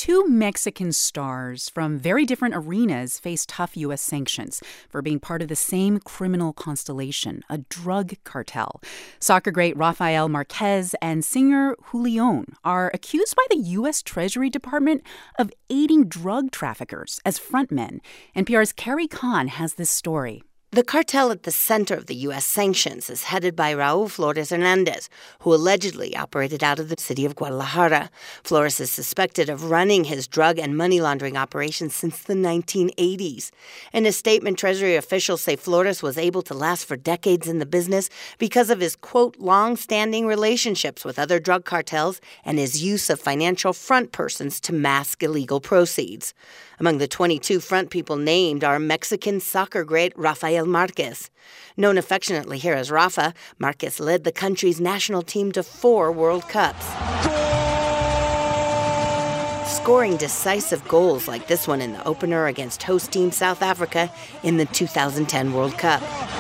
Two Mexican stars from very different arenas face tough U.S. sanctions for being part of the same criminal constellation, a drug cartel. Soccer great Rafael Marquez and singer Julion are accused by the U.S. Treasury Department of aiding drug traffickers as frontmen. NPR's Carrie Kahn has this story. The cartel at the center of the U.S. sanctions is headed by Raul Flores Hernandez, who allegedly operated out of the city of Guadalajara. Flores is suspected of running his drug and money laundering operations since the 1980s. In a statement, Treasury officials say Flores was able to last for decades in the business because of his, quote, long-standing relationships with other drug cartels and his use of financial front persons to mask illegal proceeds. Among the 22 front people named are Mexican soccer great Rafael Marquez. Known affectionately here as Rafa, Marquez led the country's national team to 4 World Cups. Scoring decisive goals like this one in the opener against host team South Africa in the 2010 World Cup.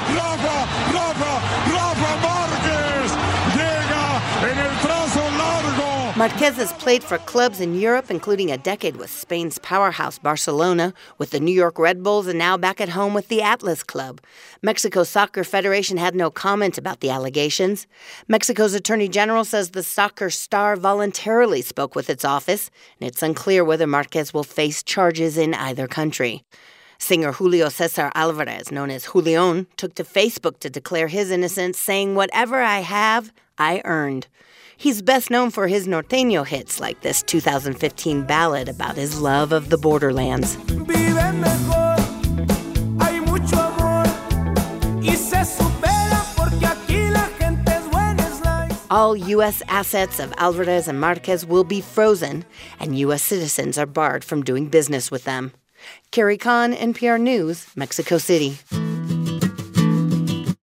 Marquez has played for clubs in Europe, including a decade with Spain's powerhouse Barcelona, with the New York Red Bulls, and now back at home with the Atlas Club. Mexico's Soccer Federation had no comment about the allegations. Mexico's Attorney General says the soccer star voluntarily spoke with its office, and it's unclear whether Marquez will face charges in either country. Singer Julio Cesar Alvarez, known as Julion, took to Facebook to declare his innocence, saying, "Whatever I have, I earned." He's best known for his norteño hits like this 2015 ballad about his love of the borderlands. All U.S. assets of Alvarez and Marquez will be frozen, and U.S. citizens are barred from doing business with them. Carrie Kahn, NPR News, Mexico City.